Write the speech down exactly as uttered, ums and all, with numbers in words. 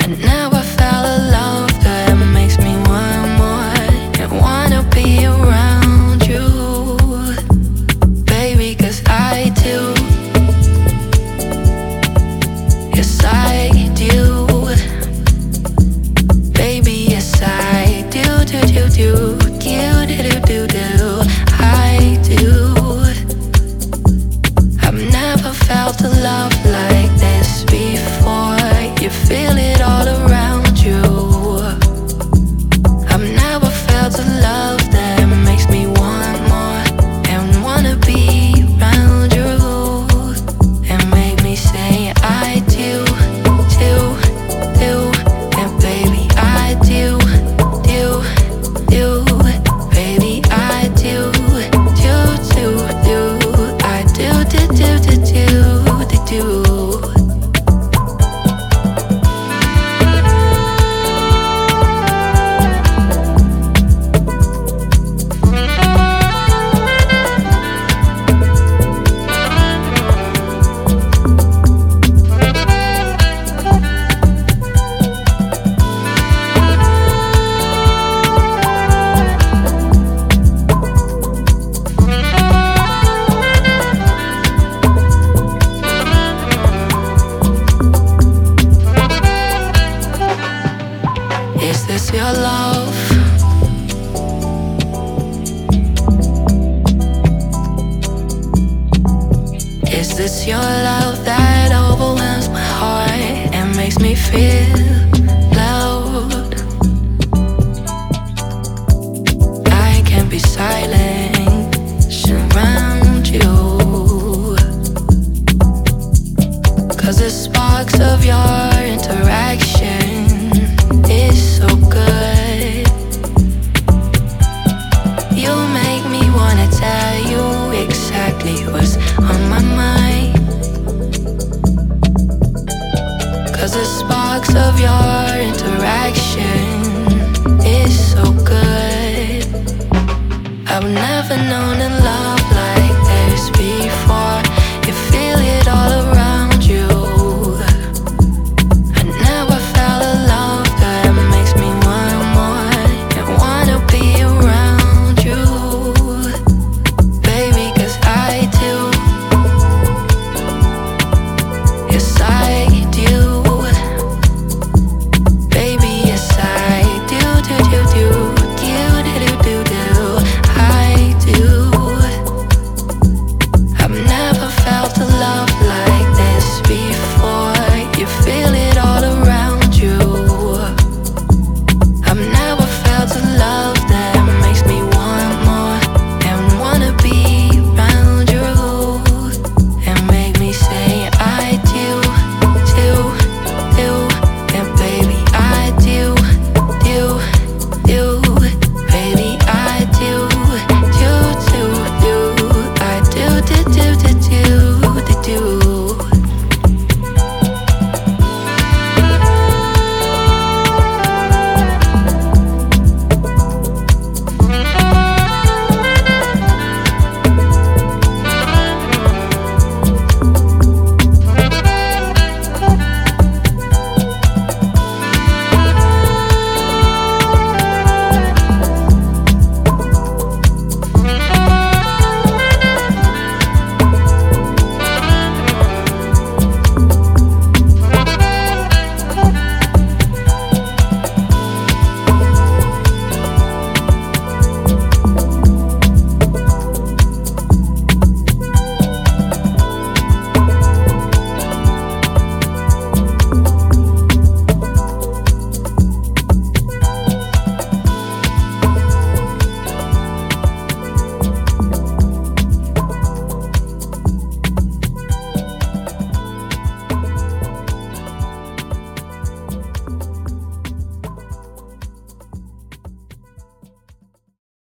never felt a love that makes me want more and wanna be around you, baby, 'cause I do. Yes, I do. Baby, yes, I do, do, do, do, do, do, do, do, do. I do. I've never felt a love like this before. You feel it all around you. I've never felt a love that makes me want more and wanna be around you and make me say I do, do, do, and baby I do, do, do, baby I do, do, do, do, I do, do, do, do, do, do, do. Is this your love? Is this your love that overwhelms my heart and makes me feel